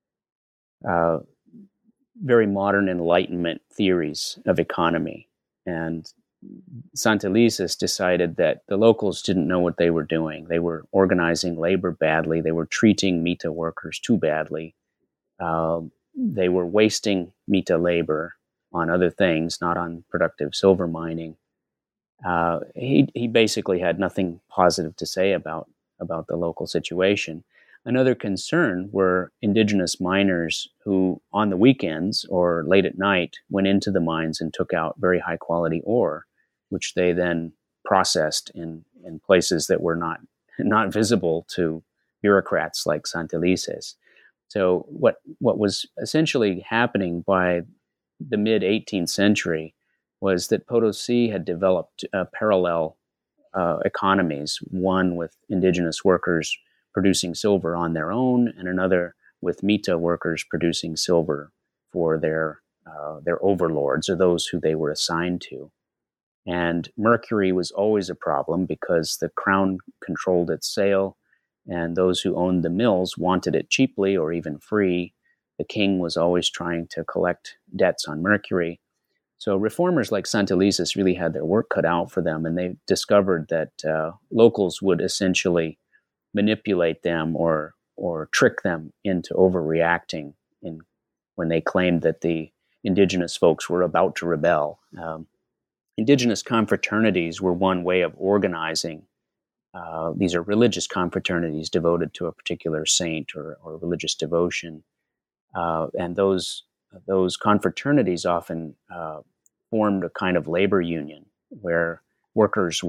uh, very modern Enlightenment theories of economy. And Santelices decided that the locals didn't know what they were doing. They were organizing labor badly. They were treating Mita workers too badly. Uh, they were wasting Mita labor on other things, not on productive silver mining. Uh, he he basically had nothing positive to say about about the local situation. Another concern were indigenous miners who, on the weekends or late at night, went into the mines and took out very high quality ore, which they then processed in, in places that were not not visible to bureaucrats like Santelices. So what what was essentially happening by the mid-eighteenth century was that Potosi had developed uh, parallel uh, economies, one with indigenous workers producing silver on their own, and another with Mita workers producing silver for their uh, their overlords or those who they were assigned to. And mercury was always a problem because the crown controlled its sale, and those who owned the mills wanted it cheaply or even free. The king was always trying to collect debts on mercury. So reformers like Santelices really had their work cut out for them, and they discovered that uh, locals would essentially manipulate them or or trick them into overreacting in when they claimed that the indigenous folks were about to rebel. Um, indigenous confraternities were one way of organizing. Uh, these are religious confraternities devoted to a particular saint or, or religious devotion. Uh, and those those confraternities often uh, formed a kind of labor union where workers would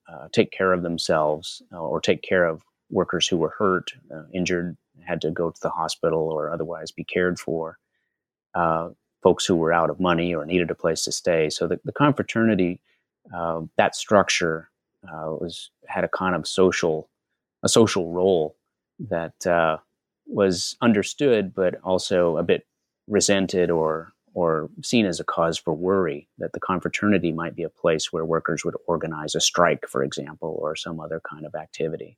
uh, take care of themselves uh, or take care of workers who were hurt, uh, injured, had to go to the hospital or otherwise be cared for, uh, folks who were out of money or needed a place to stay. So the, the confraternity, uh, that structure uh, was had a kind of social, a social role that uh, was understood, but also a bit resented or or seen as a cause for worry, that the confraternity might be a place where workers would organize a strike, for example, or some other kind of activity.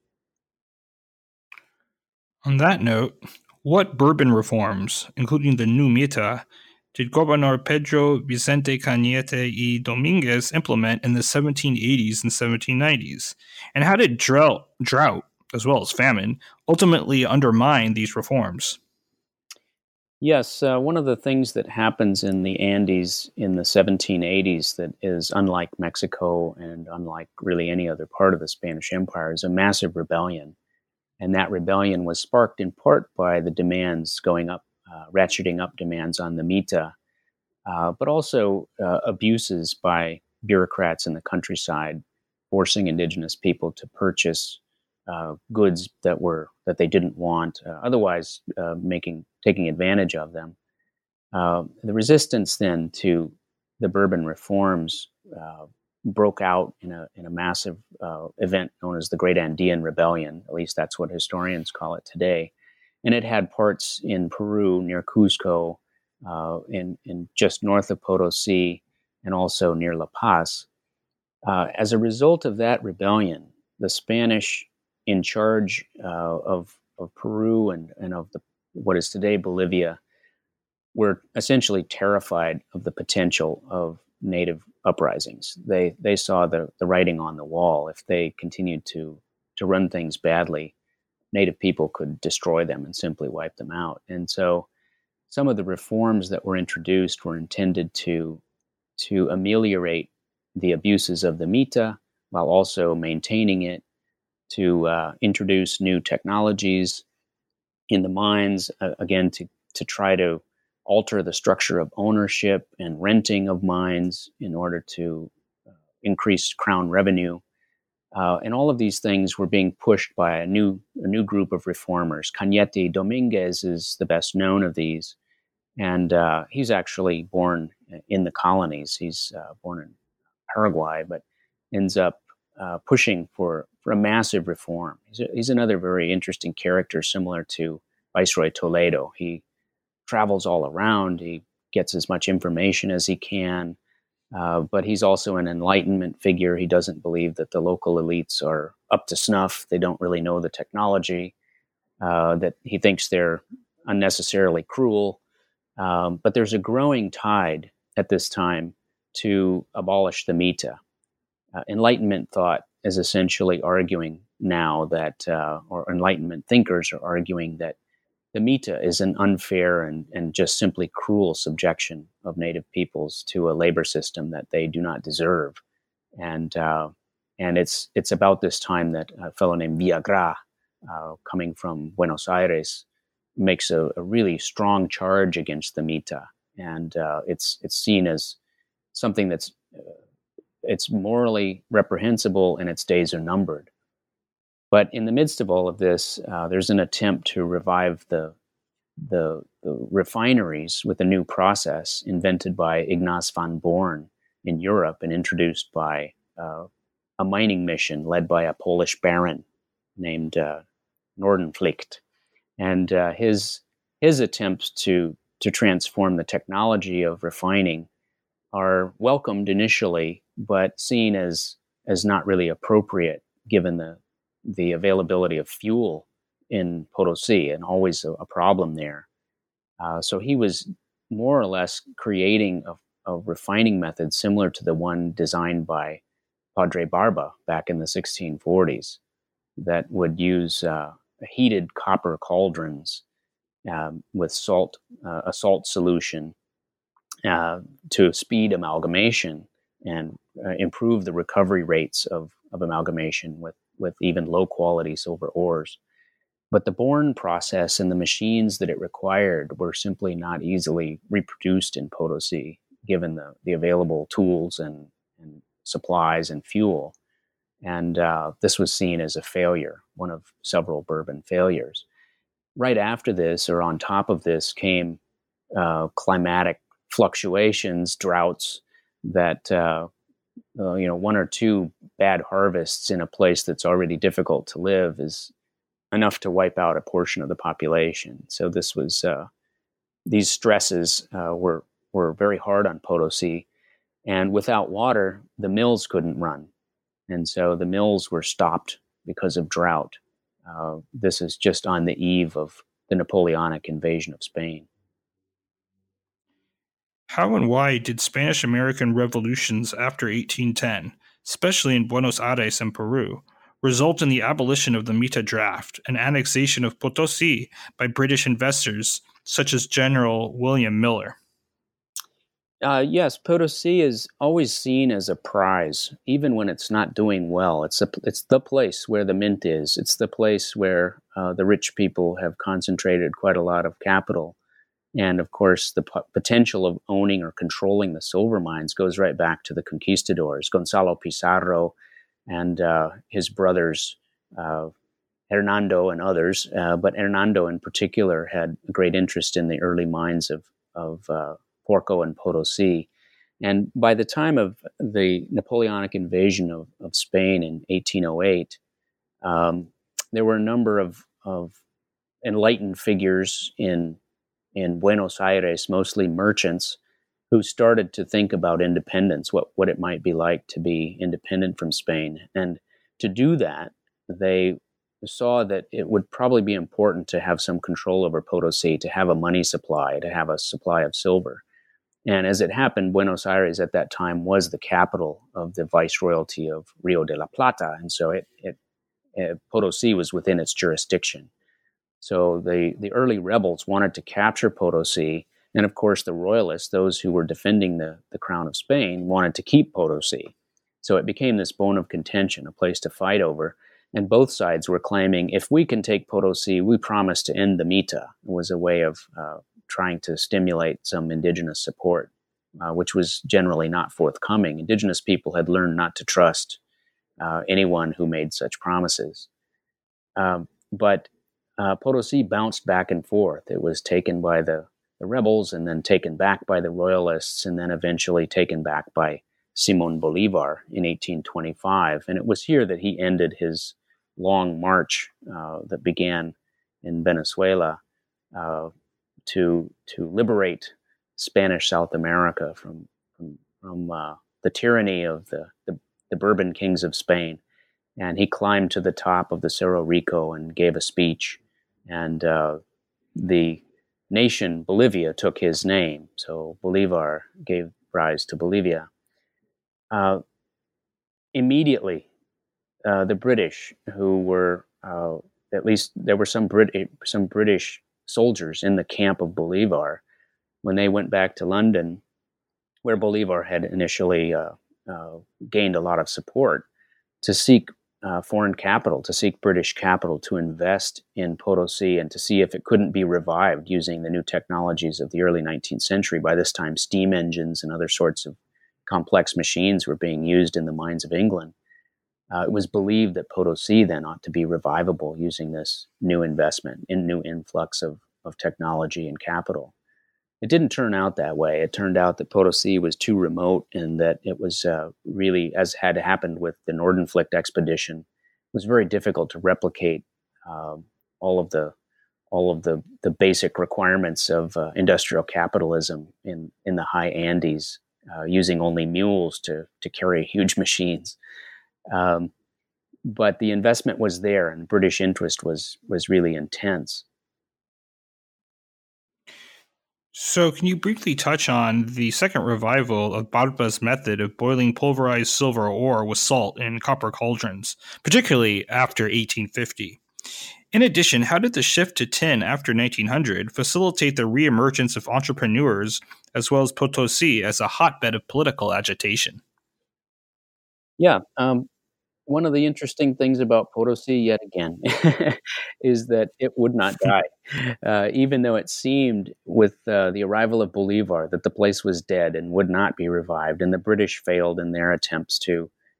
On that note, what Bourbon reforms, including the new Mita, did Gobernador Pedro Vicente Cañete y Dominguez implement in the seventeen eighties and seventeen nineties? And how did drought, drought, as well as famine, ultimately undermine these reforms? Yes, uh, one of the things that happens in the Andes in the seventeen eighties that is unlike Mexico and unlike really any other part of the Spanish Empire is a massive rebellion. And that rebellion was sparked in part by the demands going up, uh, ratcheting up demands on the Mita, uh, but also uh, abuses by bureaucrats in the countryside, forcing indigenous people to purchase uh, goods that were that they didn't want, uh, otherwise uh, making taking advantage of them. Uh, the resistance then to the Bourbon reforms uh, broke out in a in a massive uh, event known as the Great Andean Rebellion. At least that's what historians call it today. And it had parts in Peru near Cusco, uh, in in just north of Potosi, and also near La Paz. Uh, as a result of that rebellion, the Spanish in charge uh, of of Peru and and of the what is today Bolivia were essentially terrified of the potential of native uprisings. They they saw the, the writing on the wall. If they continued to to run things badly, native people could destroy them and simply wipe them out. And so some of the reforms that were introduced were intended to to ameliorate the abuses of the Mita while also maintaining it, to uh, introduce new technologies in the mines, uh, again, to, to try to alter the structure of ownership and renting of mines in order to uh, increase crown revenue. Uh, and all of these things were being pushed by a new a new group of reformers. Cañete Dominguez is the best known of these. And uh, he's actually born in the colonies. He's uh, born in Paraguay, but ends up uh, pushing for, for a massive reform. He's, a, he's another very interesting character, similar to Viceroy Toledo. He travels all around. He gets as much information as he can, uh, but he's also an Enlightenment figure. He doesn't believe that the local elites are up to snuff. They don't really know the technology, uh, that he thinks they're unnecessarily cruel. Um, but there's a growing tide at this time to abolish the Mita. Uh, Enlightenment thought is essentially arguing now that, uh, or Enlightenment thinkers are arguing that the Mita is an unfair and, and just simply cruel subjection of native peoples to a labor system that they do not deserve. And uh, and it's it's about this time that a fellow named Villagra, uh, coming from Buenos Aires, makes a, a really strong charge against the Mita, and uh, it's it's seen as something that's uh, it's morally reprehensible and its days are numbered. But in the midst of all of this, uh, there's an attempt to revive the, the the refineries with a new process invented by Ignaz van Born in Europe and introduced by uh, a mining mission led by a Polish baron named uh, Nordenflicht. And uh, his his attempts to to transform the technology of refining are welcomed initially, but seen as as not really appropriate given the the availability of fuel in Potosi, and always a, a problem there. Uh, so he was more or less creating a, a refining method similar to the one designed by Padre Barba back in the sixteen forties, that would use uh, heated copper cauldrons um, with salt, uh, a salt solution uh, to speed amalgamation and uh, improve the recovery rates of, of amalgamation with, with even low quality silver ores. But the Born process and the machines that it required were simply not easily reproduced in Potosi, given the, the available tools and, and supplies and fuel. And uh, this was seen as a failure, one of several Bourbon failures. Right after this, or on top of this, came uh, climatic fluctuations, droughts that, uh, uh, you know, one or two bad harvests in a place that's already difficult to live is enough to wipe out a portion of the population. So this was, uh, these stresses uh, were, were very hard on Potosi. And without water, the mills couldn't run. And so the mills were stopped because of drought. Uh, this is just on the eve of the Napoleonic invasion of Spain. How and why did Spanish-American revolutions after eighteen ten, especially in Buenos Aires and Peru, result in the abolition of the Mita draft and annexation of Potosi by British investors such as General William Miller? Uh, yes, Potosi is always seen as a prize, even when it's not doing well. It's a, it's the place where the mint is. It's the place where uh, the rich people have concentrated quite a lot of capital. And of course, the p- potential of owning or controlling the silver mines goes right back to the conquistadors, Gonzalo Pizarro and uh, his brothers, uh, Hernando and others. Uh, but Hernando in particular had a great interest in the early mines of, of uh, Porco and Potosi. And by the time of the Napoleonic invasion of, of Spain in eighteen oh eight, um, there were a number of, of enlightened figures in, in Buenos Aires, mostly merchants, who started to think about independence, what, what it might be like to be independent from Spain. And to do that, they saw that it would probably be important to have some control over Potosi, to have a money supply, to have a supply of silver. And as it happened, Buenos Aires at that time was the capital of the viceroyalty of Rio de la Plata. And so it, it, it Potosi was within its jurisdiction. So the, the early rebels wanted to capture Potosi. And of course, the royalists, those who were defending the, the crown of Spain, wanted to keep Potosi. So it became this bone of contention, a place to fight over. And both sides were claiming, if we can take Potosi, we promise to end the Mita. It was a way of uh, trying to stimulate some indigenous support, uh, which was generally not forthcoming. Indigenous people had learned not to trust uh, anyone who made such promises. Um, but uh, Potosi bounced back and forth. It was taken by the, the rebels and then taken back by the royalists and then eventually taken back by Simón Bolívar in eighteen twenty-five. And it was here that he ended his long march uh, that began in Venezuela uh, to to liberate Spanish South America from from, from uh, the tyranny of the, the, the Bourbon kings of Spain. And he climbed to the top of the Cerro Rico and gave a speech. And uh, the nation, Bolivia, took his name. So Bolívar gave rise to Bolivia. Uh, immediately, uh, the British, who were, uh, at least there were some Brit- some British soldiers in the camp of Bolívar, when they went back to London, where Bolívar had initially uh, uh, gained a lot of support, to seek uh, foreign capital, to seek British capital to invest in Potosi and to see if it couldn't be revived using the new technologies of the early nineteenth century. By this time, steam engines and other sorts of complex machines were being used in the mines of England. Uh, it was believed that Potosi then ought to be revivable using this new investment, in new influx of, of technology and capital. It didn't turn out that way. It turned out that Potosi was too remote and that it was uh, really, as had happened with the Nordenflicht expedition, it was very difficult to replicate uh, all of the all of the, the basic requirements of uh, industrial capitalism in, in the high Andes, uh, using only mules to, to carry huge machines. Um, but the investment was there, and British interest was was really intense. So can you briefly touch on the second revival of Barba's method of boiling pulverized silver ore with salt in copper cauldrons, particularly after eighteen fifty? In addition, how did the shift to tin after nineteen hundred facilitate the reemergence of entrepreneurs as well as Potosi as a hotbed of political agitation? Yeah, um, one of the interesting things about Potosi, yet again, is that it would not die. Uh, even though it seemed with uh, the arrival of Bolívar that the place was dead and would not be revived, and the British failed in their attempts to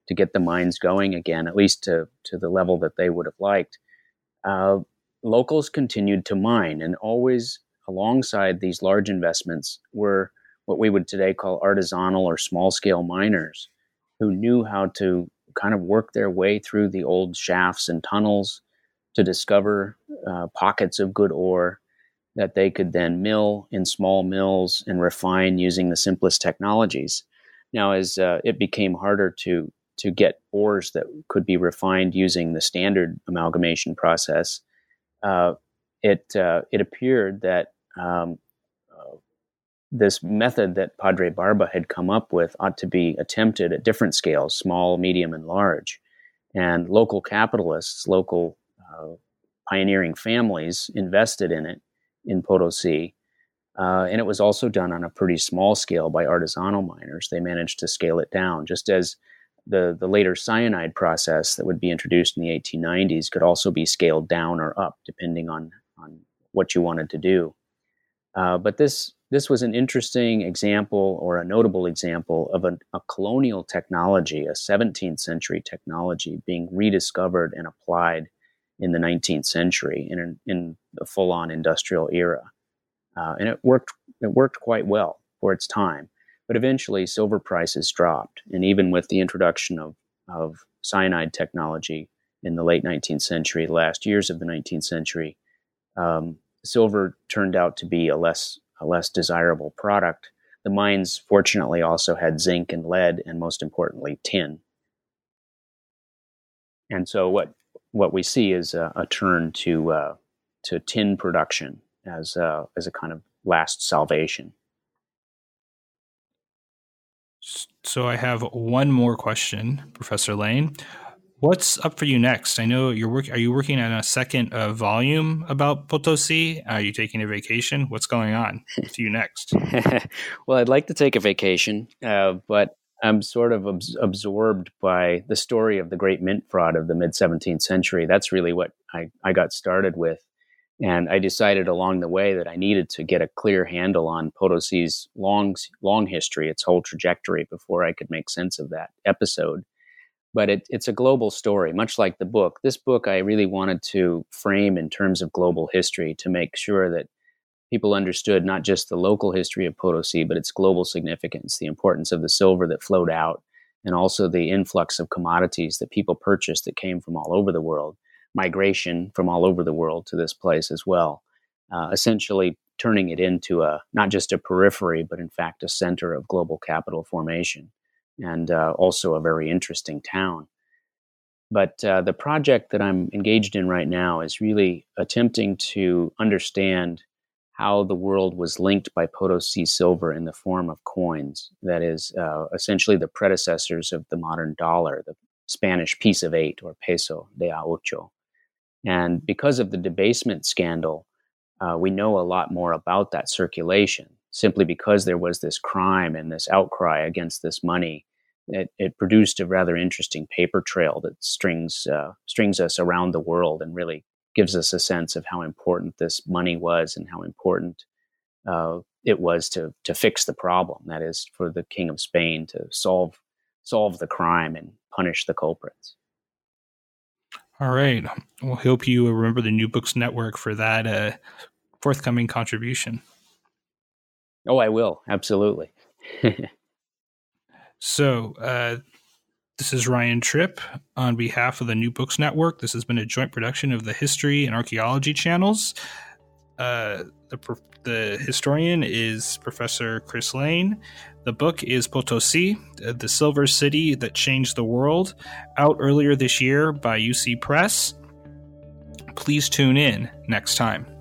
to get the mines going again, at least to, to the level that they would have liked, uh, locals continued to mine. And always alongside these large investments were what we would today call artisanal or small-scale miners who knew how to kind of work their way through the old shafts and tunnels to discover uh, pockets of good ore that they could then mill in small mills and refine using the simplest technologies. Now, as uh, it became harder to to get ores that could be refined using the standard amalgamation process, uh, it uh, it appeared that um, uh, this method that Padre Barba had come up with ought to be attempted at different scales, small, medium, and large. And local capitalists, local uh, pioneering families invested in it in Potosi. Uh, and it was also done on a pretty small scale by artisanal miners. They managed to scale it down, just as the, the later cyanide process that would be introduced in the eighteen nineties could also be scaled down or up, depending on, on what you wanted to do. Uh, but this this was an interesting example, or a notable example, of a, a colonial technology, a seventeenth century technology being rediscovered and applied in the nineteenth century in, in the full-on industrial era. Uh, and it worked it worked quite well for its time. But eventually, silver prices dropped. And even with the introduction of, of cyanide technology in the late nineteenth century, the last years of the nineteenth century, um, silver turned out to be a less a less desirable product. The mines, fortunately, also had zinc and lead, and most importantly, tin. And so what what we see is a, a turn to uh, to tin production as uh, as a kind of last salvation. So I have one more question, Professor Lane. What's up for you next? I know you're working. Are you working on a second uh, volume about Potosi? Are you taking a vacation? What's going on with you next? Well, I'd like to take a vacation, uh, but I'm sort of abs- absorbed by the story of the great mint fraud of the mid-seventeenth century. That's really what I, I got started with. And I decided along the way that I needed to get a clear handle on Potosi's long, long history, its whole trajectory, before I could make sense of that episode. But it, it's a global story, much like the book. This book I really wanted to frame in terms of global history to make sure that people understood not just the local history of Potosi, but its global significance, the importance of the silver that flowed out, and also the influx of commodities that people purchased that came from all over the world, migration from all over the world to this place as well, uh, essentially turning it into a not just a periphery, but in fact a center of global capital formation, and uh, also a very interesting town. But uh, the project that I'm engaged in right now is really attempting to understand how the world was linked by Potosi silver in the form of coins, that is uh, essentially the predecessors of the modern dollar, the Spanish piece of eight, or peso de a ocho. And because of the debasement scandal, uh, we know a lot more about that circulation, simply because there was this crime and this outcry against this money. It, it produced a rather interesting paper trail that strings uh, strings us around the world and really gives us a sense of how important this money was and how important uh, it was to to fix the problem. That is, for the King of Spain to solve solve the crime and punish the culprits. All right. We'll hope you remember the New Books Network for that uh, forthcoming contribution. Oh, I will. Absolutely. So, uh, this is Ryan Tripp on behalf of the New Books Network. This has been a joint production of the History and Archaeology channels. Uh, the, the historian is Professor Chris Lane. The book is Potosi, the Silver City That Changed the World, out earlier this year by U C Press. Please tune in next time.